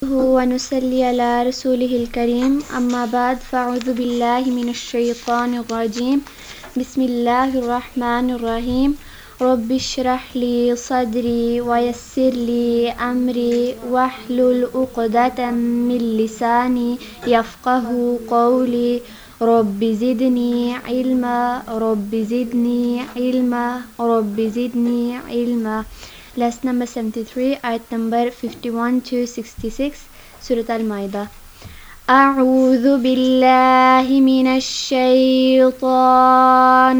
ونصلي على رسوله الكريم أما بعد فأعوذ بالله من الشيطان الرجيم بسم الله الرحمن الرحيم رب اشرح لي صدري ويسر لي أمري واحلل عقدة من لساني يفقه قولي رب زدني علما رب زدني علما رب زدني علما. Lesson number 73, ayat number 51 to 66, Surah Al-Ma'idah. أعوذ بالله من الشيطان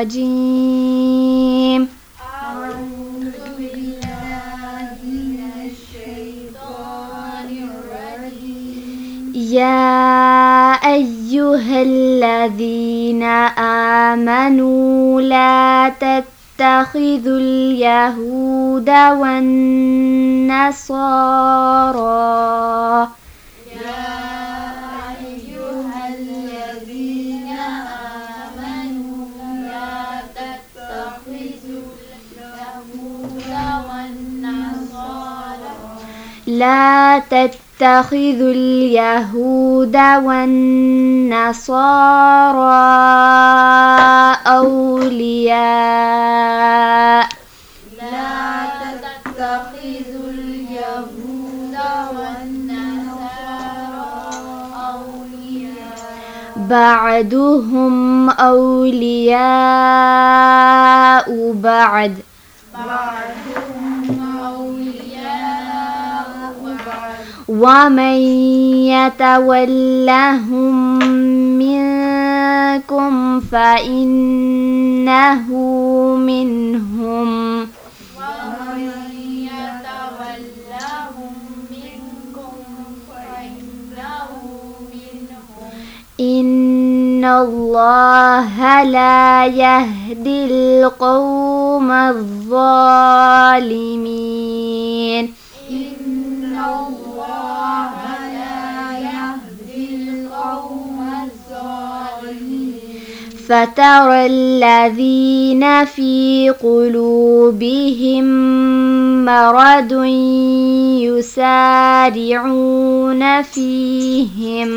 الرجيم. أعوذ بالله من الشيطان الرجيم. يا أيها الذين آمنوا لا تتخذوا اليهود والنصارى لا تتخذوا اليهود والنصارى أولياء. لا تتخذوا اليهود والنصارى أولياء بعضهم أولياء بعض ومن يتولهم منكم فإنه منهم إن الله لا يهدي القوم الظالمين. فترى الذين في قلوبهم مرض يسارعون فيهم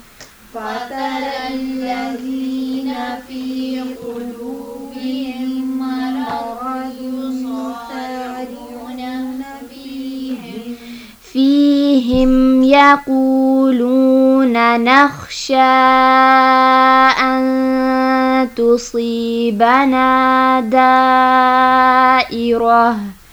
يقولون نخشى أن تصيبنا دائرة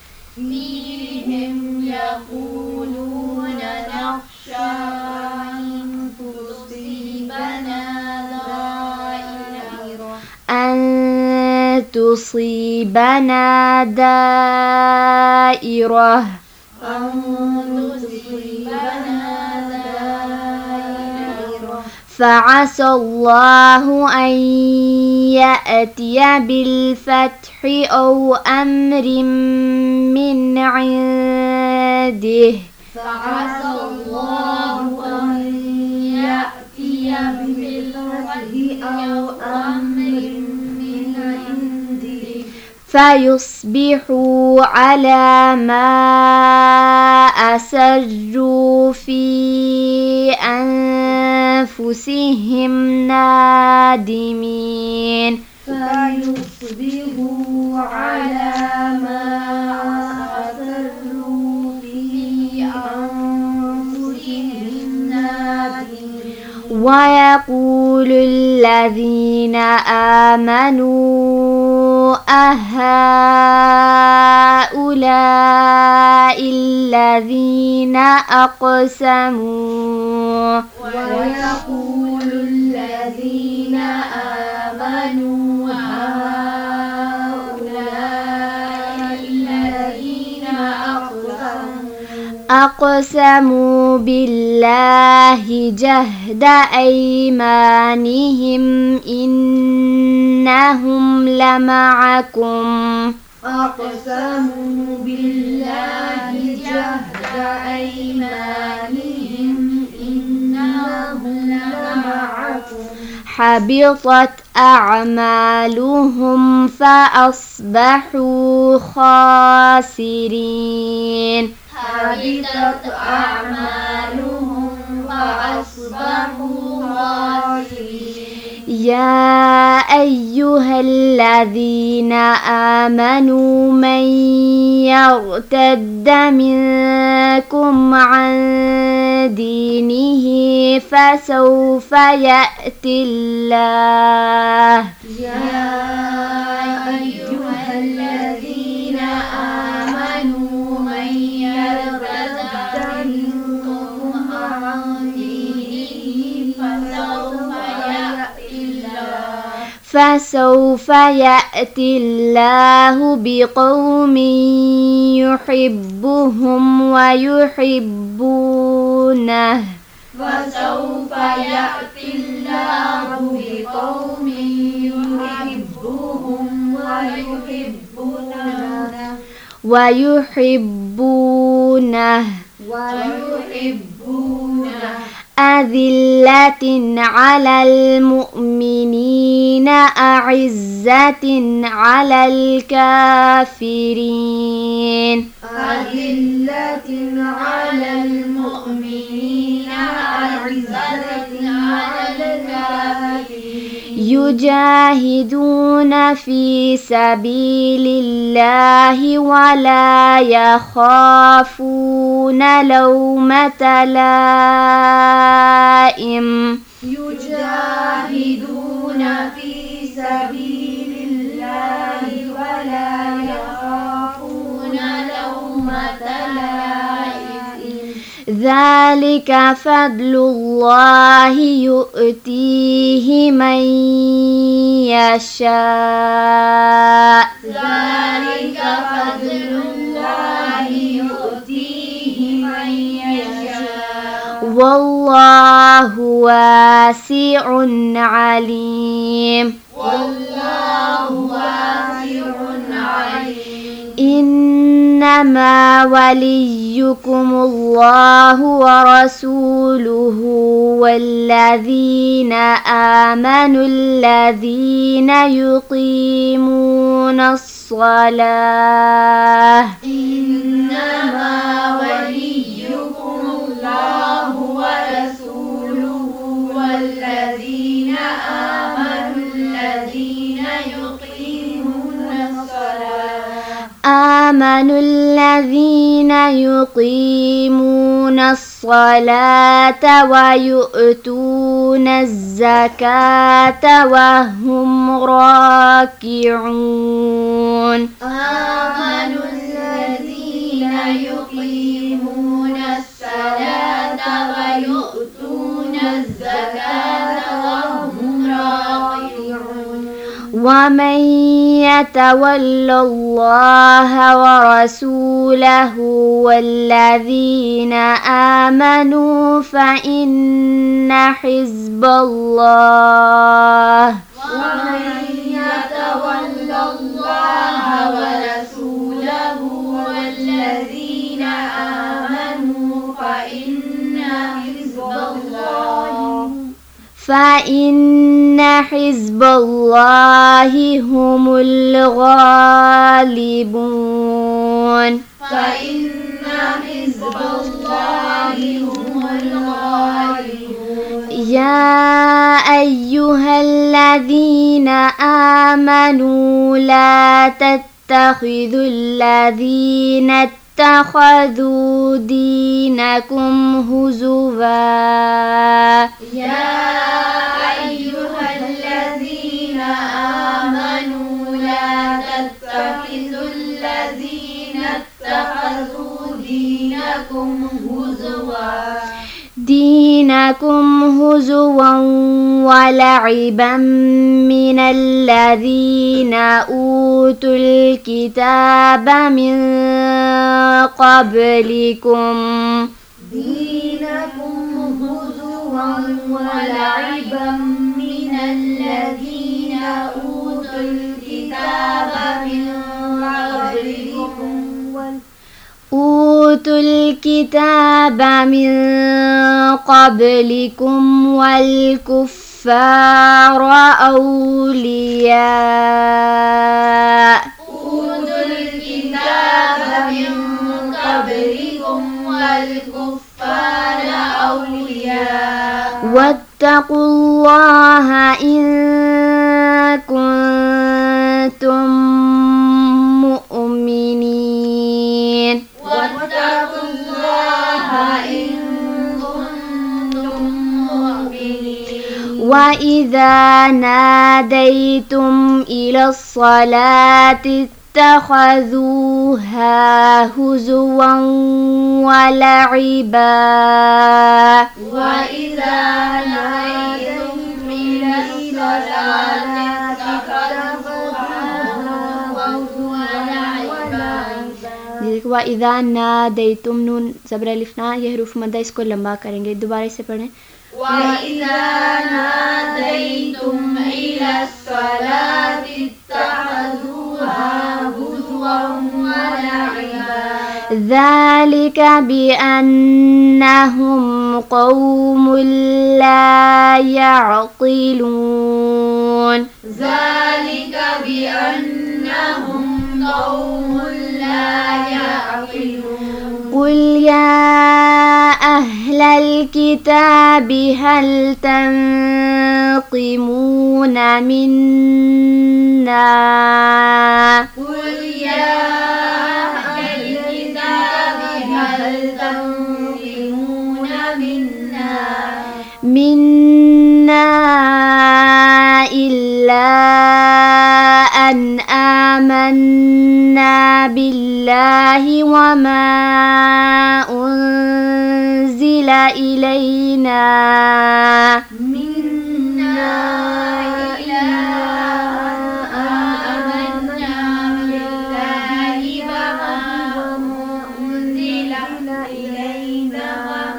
فعسى الله أن يأتي بالفتح أو أمر من عنده فيصبحوا على ما أسروا في أنفسهم نادمين. ويقول الذين آمنوا أهؤلاء الذين أقسموا أقسموا بالله جهد أيمانهم إنهم لمعكم حبطت أعمالهم فأصبحوا خاسرين. حبطت أعمالهم تصبحوا خاسرين. يا أيها الذين آمنوا من يرتد منكم عن دينه فسوف يأتي الله يا أيها الذين آمنوا من يرتد منكم عن دينه فسوف يأتي الله بقوم يحبهم ويحبونه فسوف يأتي الله بقوم يحبهم ويحبونه أذلة على المؤمنين أعزة على الكافرين أذلة على المؤمنين أعزة على الكافرين يجاهدون في سبيل الله ولا يخافون لومة لائم يجاهدون في سبيل الله ولا يخافون لومة لائم ذلك فضل الله يؤتيه من يشاء ذلك فضل الله يؤتيه من يشاء والله واسع عليم والله واسع عليم إنما وليكم الله ورسوله والذين آمنوا الذين يقيمون الصلاة إنما وليكم الله ورسوله والذين آمنوا الذين يقيمون الصلاة ويؤتون الزكاة وهم راكعون آمنوا الذين يقيمون الصلاة ويؤتون الزكاة وهم راكعون ومن يتول الله ورسوله والذين آمنوا فإن حزب الله ومن يتول الله ورسوله والذين آمنوا فإن حزب الله هم الغالبون فإن حزب الله هم الغالبون يا أيها الذين آمنوا لا تتخذوا الذين اتخذوا دينكم هزوا يا أيها الذين آمنوا لا تتخذوا الذين اتخذوا دينكم هزوا ولعبا من الذين أوتوا الكتاب من قبلكم دينكم هزوا ولعبا من الذين أوتوا الكتاب من قبلكم أوتوا الكتاب من قبلكم والكفار أولياء أوتوا الكتاب من قبلكم والكفار أولياء واتقوا الله إن كنتم مؤمنين واتقوا الله إن كنتم مؤمنين وإذا ناديتم إلى الصلاة اتخذوها هزوا ولعبا وإذا ناديتم إلى الصلاة اتخذوها هزوا ولعبا وإذا ناديتم नून ज़बर अलिफ ना ये हरूफ मद्दा इसको लंबा करेंगे दोबारा से पढ़ें وإذا ناديتم إلى الصلاة اتخذوها هزوا ولعبا ذلك بأنهم قوم لا يعقلون ذلك بأنهم قوم لا يعقلون قل يا أهل الكتاب هل تنقمون منا قل يا أهل الكتاب هل تنقمون منا إلا أن آمنا بالله وما أنزل إلينا منا إلا آمنا بالله وما أنزل إلينا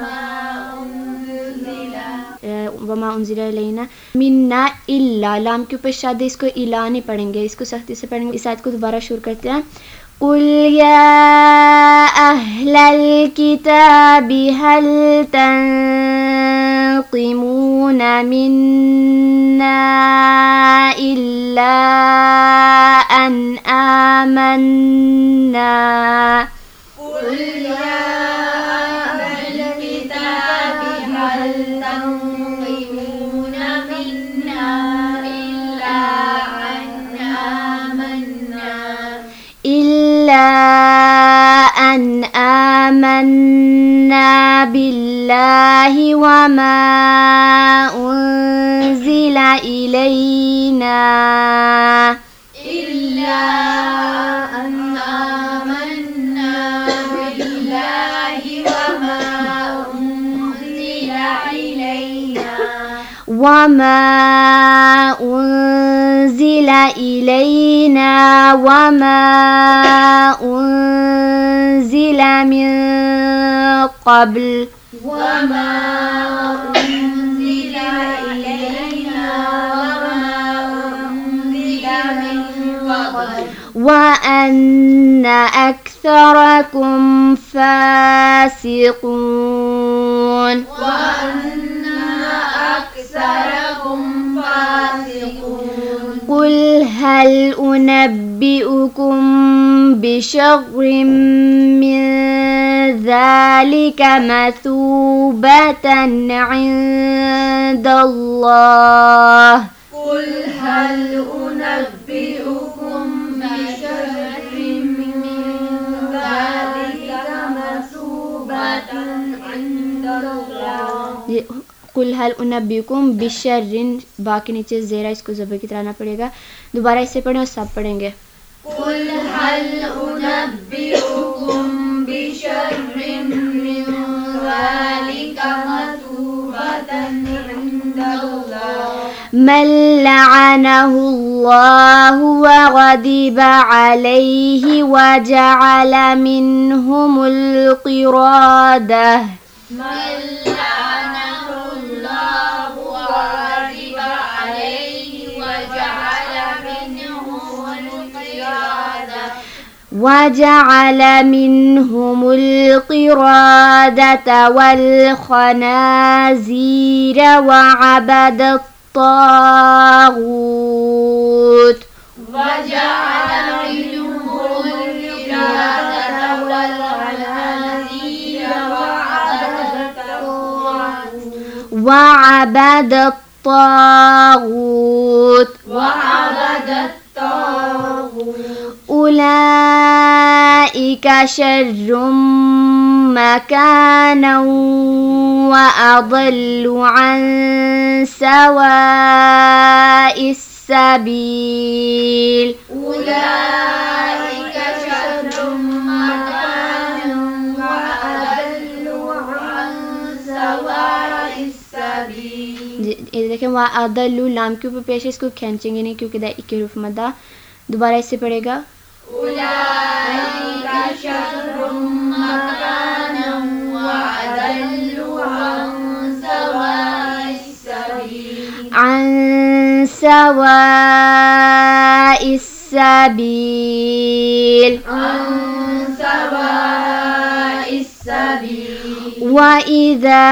वमा उन्जिला इलैना मिन्ना इल्ला लाम के ऊपर शाद इसको इला नहीं पढ़ेंगे इसको सख्ती से पढ़ेंगे इस आयत को दोबारा शुरू करते हैं कुल या अहलल किताबि हल तंक़िमूना मिन्ना इल्ला अन आमन्ना قل يا أهل الكتاب هل تنقمون منا إلا أن آمنا بالله وما أنزل إلينا إلا أن آمنا بالله وما أنزل إلينا وما أنزل إلينا وما أنزل من قبل وما أنزل إلينا وما أنزل من قبل وأن أكثركم فاسقون وأن أكثركم فاسقون قل هل أنبئكم بشر من ذلك مثوبة عند الله قل هل أنبئكم بشر من ذلك مثوبة عند الله कुल हल उनब्बिकुम बिशर्रिन बाकी नीचे ज़ेरा इसको ज़बर की तरह आना पड़ेगा दोबारा इसे पढ़ें और सब पढ़ेंगे قل هل أنبئكم بشر من ذلك مثوبة عند الله من لعنه الله وغضب عليه وجعل منهم القردة من لعنه الله وغضب عليه وجعل منهم القردة والخنازير وعبد الطاغوت وجعل منهم القردة والخنازير وعبد الطاغوت وعبد الطاغوت أولئك شر مكانا وأضل عن سواء السبيل أولئك شر مكانا وأضل عن سواء السبيل. देखें वहाँ अदल्लु लाम के ऊपर पेश है, इसको खींचेंगे नहीं क्योंकि दा इक्के रूफ मदा. दोबारा इससे पढ़ेगा أولئك شر مكانا وأضل عن سواء السبيل. عن سواء السبيل. عن سواء السبيل. وإذا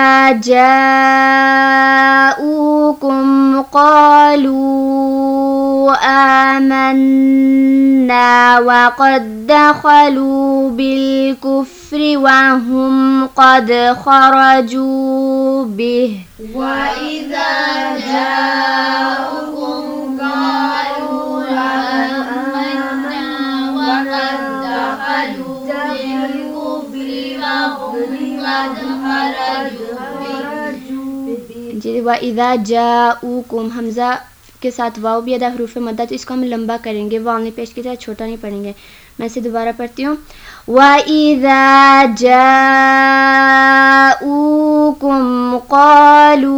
جاءوكم قالوا آمنا وقد دخلوا بالكفر وهم قد خرجوا به. وإذا جاءوكم قالوا آمنا وقد دخلوا بالكفر وهم قد خرجوا به. जी वइज़ा जाऊकुम हमज़ा के साथ वाव भी अदा हरूफ मद्दा, तो इसको हम लंबा करेंगे, वाव ने पेश की तरह छोटा नहीं पढ़ेंगे. मैं इसे दोबारा पढ़ती हूँ. वइज़ा जाऊकुम क़ालू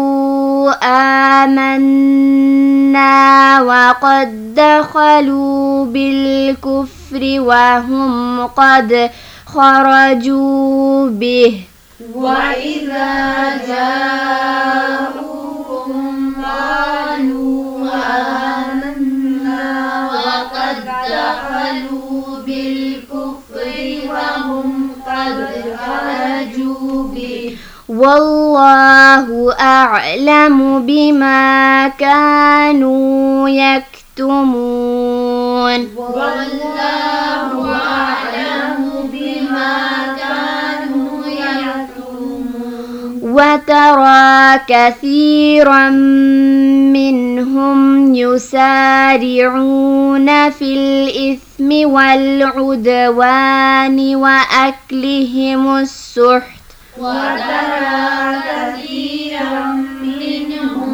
आमन्ना वक़द दख़लू बिलकुफ्रि वहुम क़द ख़रजू बिह. وإذا جاءوكم قالوا آمنا وقد دخلوا بالكفر وهم قد خرجوا به. والله أعلم بما كانوا يكتمون. والله أعلم بما كانوا يكتمون. وترى كثيرا منهم يسارعون في الإثم والعدوان وأكلهم السحت. وترى كثيرا منهم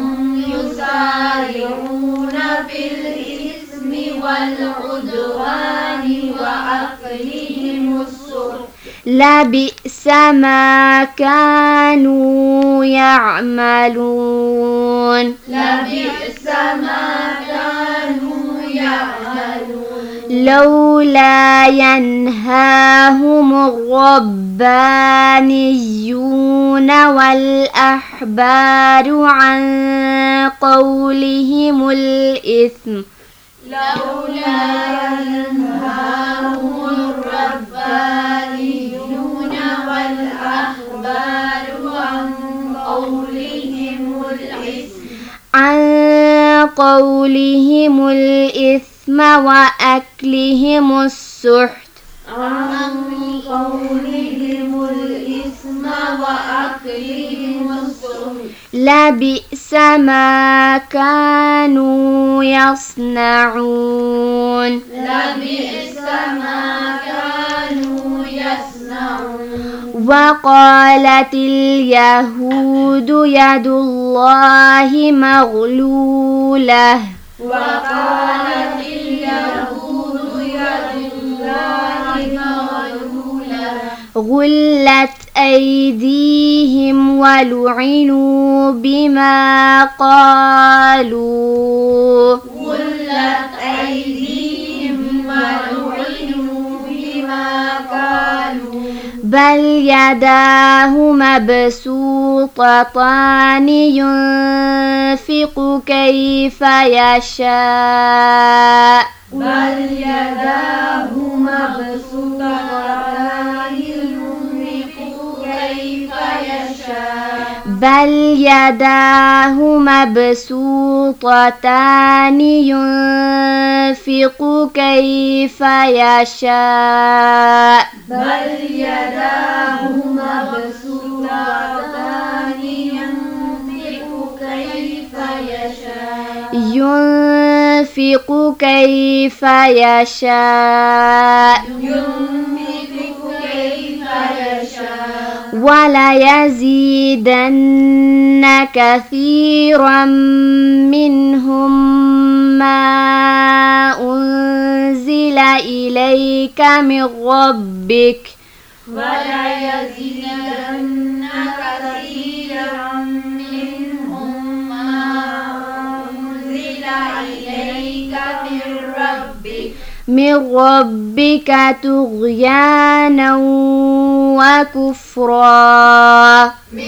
يسارعون في الإثم والعدوان وأكلهم السحت. لبئس ما كانوا يعملون. لبئس ما كانوا يعملون. لولا ينهاهم الربانيون والأحبار عن قولهم الإثم. لولا ينهاهم الربانيون والأحبار عن قولهم الإثم. عن قولهم الإثم وأكلهم السحت. عن قولهم الإثم وأكلهم السحت. لبئس ما كانوا يصنعون. لبئس ما كانوا يصنعون. وقالت اليهود يد الله مغلولة. وقالت اليهود يد الله مغلولة. غلت أيديهم ولعنوا بما قالوا. غلت أيديهم ولعنوا بما قالوا. بل يداه مبسوطتان ينفق كيف يشاء. بل يداه مبسوطتان ينفق كيف يشاء. بل يداه مبسوطتان ينفق كيف يشاء. بل يداه مبسوطتان ينفق ينفق كيف يشاء وليزيدن كثيرا منهم ما أنزل إليك من ربك وليزيدن كثيرا منهم ما أنزل إليك من ربك طغيانا وكفرا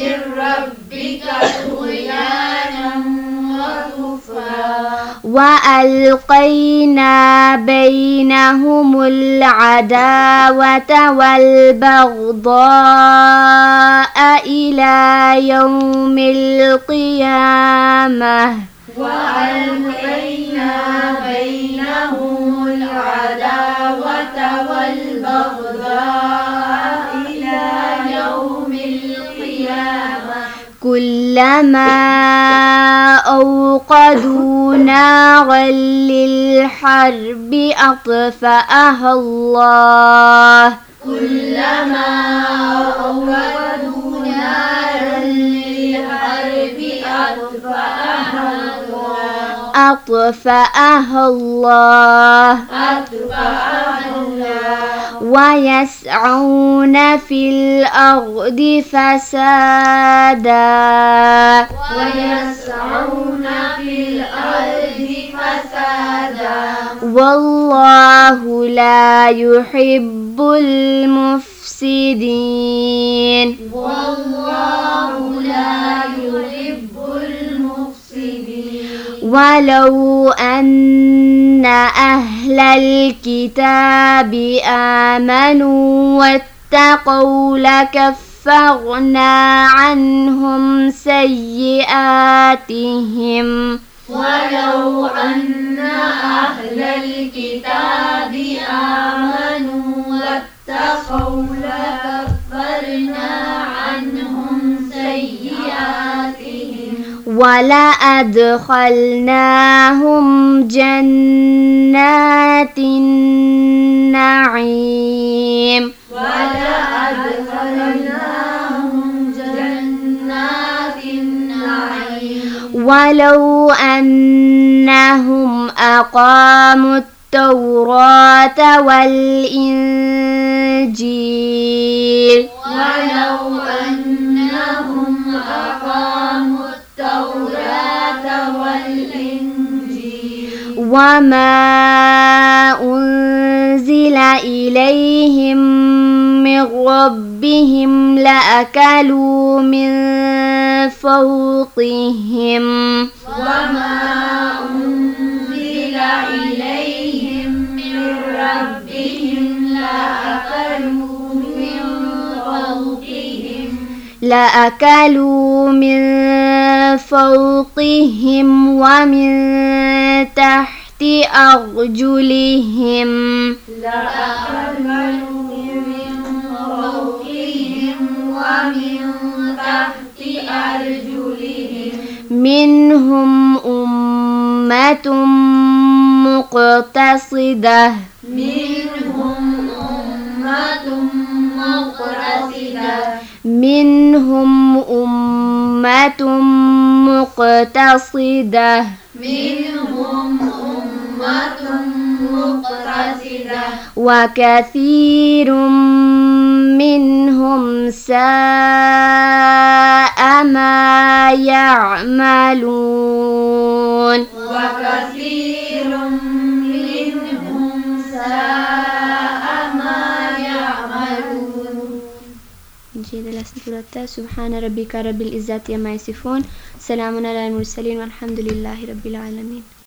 وألقينا بينهم العداوة والبغضاء إلى يوم القيامة كلما أوقدوا نارا للحرب أطفأها الله ويسعون في الأرض فسادا والله لا يحب المفسدين ولو أن أهل الكتاب آمنوا واتقوا لكفرنا عنهم سيئاتهم ولأدخلناهم جنات النعيم ولو أنهم أقاموا التوراة والإنجيل وما أنزل إليهم من ربهم لأكلوا من فوقهم ومن تحت أرجلهم منهم أمة مقتصدة وكثير منهم ساء ما يعملون سبحان ربك رب العزة عما يصفون سلام على المرسلين والحمد لله رب العالمين.